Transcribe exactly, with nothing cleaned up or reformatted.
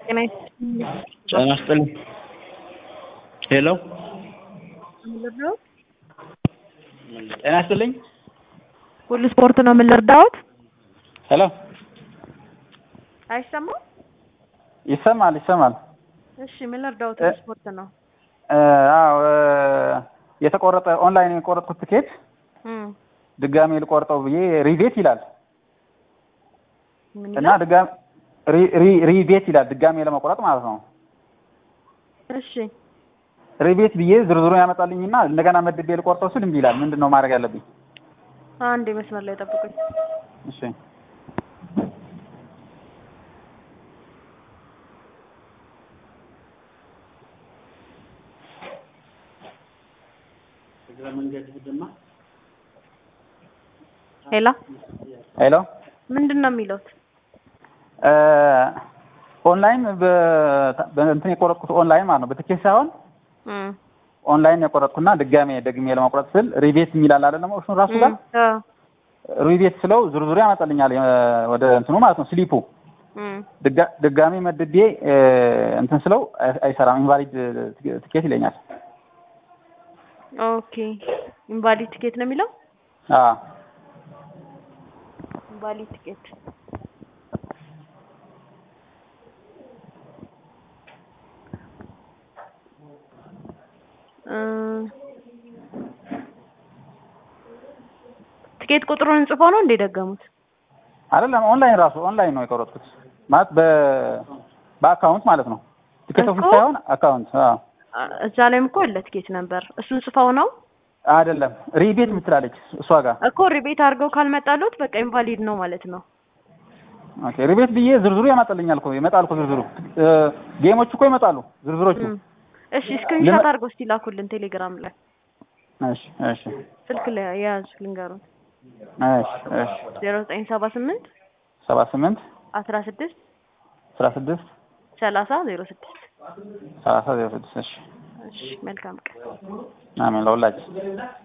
ጤና ጤና ይስጥልኝ። ሄሎ ጤና ይስጥልኝ። ሁሉ ስፖርት ነው የምንረዳውት? ሄሎ አይሰማም? ይሰማል ይሰማል። እሺ ምን ልርዳውት? ሁሉ ስፖርት ነው። አዎ የተቆረጠ ኦንላይን የቆረጥኩት ትኬት እም ድጋሜ ልቆርጠው ብዬ ሪቤት ይላል ምን እና ድጋሜ ሪ ሪ ሪቤት ይላል ድጋሜ ለመቆረጥ ማለት ነው። እሺ ሪቤት ብዬ ዝርዝሩን ያመጣልኝና እንደገና መድቤ ልቆርጠው ስል እምቢ ይላል። ምንድነው ማድረግ ያለብኝ? አንዴ መስመር ላይ ጠብቁኝ። እሺ ሄሎ ሄሎ ምንድነው የሚሉት? ኦንላይን በእንትን የቆረጥኩት ኦንላይን ማለት ነው በትኬት ሳይሆን እም ኦንላይን የቆረጥኩና ድጋሜ ደግሜ ለመቁረጥ ስል ሪቤት የሚላል አይደለም እሱን ራሱ ጋር አዎ ሪቤት ስለው ዝርዝሩ ያመጣልኛል ወደ እንትኑ ማለት ነው ስሊፑ እም ድጋሜ መድቤ እንትን ስለው አይሰራም ኢንቫሊድ ትኬት ይለኛል። ኦኬ ኢንቫሊድ ትኬት ነው የሚለው? አዎ ኢንቫሊድ ትኬት ትኬት ቁጥሩን እንጽፈው ነው እንደ ደገሙት? አይደለም ኦንላይን ራሱ ኦንላይን ነው የቆረጥኩት ማለት በ በአካውንት ማለት ነው። ትኬት ኦፊስ ሳይሆን አካውንት። አዎ እዛ ላይም እኮ አለ ትኬት ነበር። እሱን ጽፈው ነው? አይደለም ሪቤት የምትላለች እሷ ጋር እኮ ሪቤት አድርገው ካልመጣሉት በቃ ኢንቫሊድ ነው ማለት ነው። ኦኬ ሪቤት ብዬ ዝርዝሩ ያመጣልኛል እኮ ይመጣል እኮ ዝርዝሩ ጌሞች እኮ ይመጣሉ ዝርዝሮቹ። እሺ ስክሪንሾት አድርገው እስቲ ላኩልን ቴሌግራም ላይ። እሺ እሺ ስልክ ላይ ያዝ ልንገሩን። እሺ እሺ ዜሮ ዘጠኝ ሰባ ስምንት ሰባ ስምንት አስራ ስድስት አስራ ስድስት ሰላሳ ዜሮ ስድስት ሰላሳ ዜሮ ስድስት እሺ እሺ መልካም ቀን። አሜን ለሁላችን።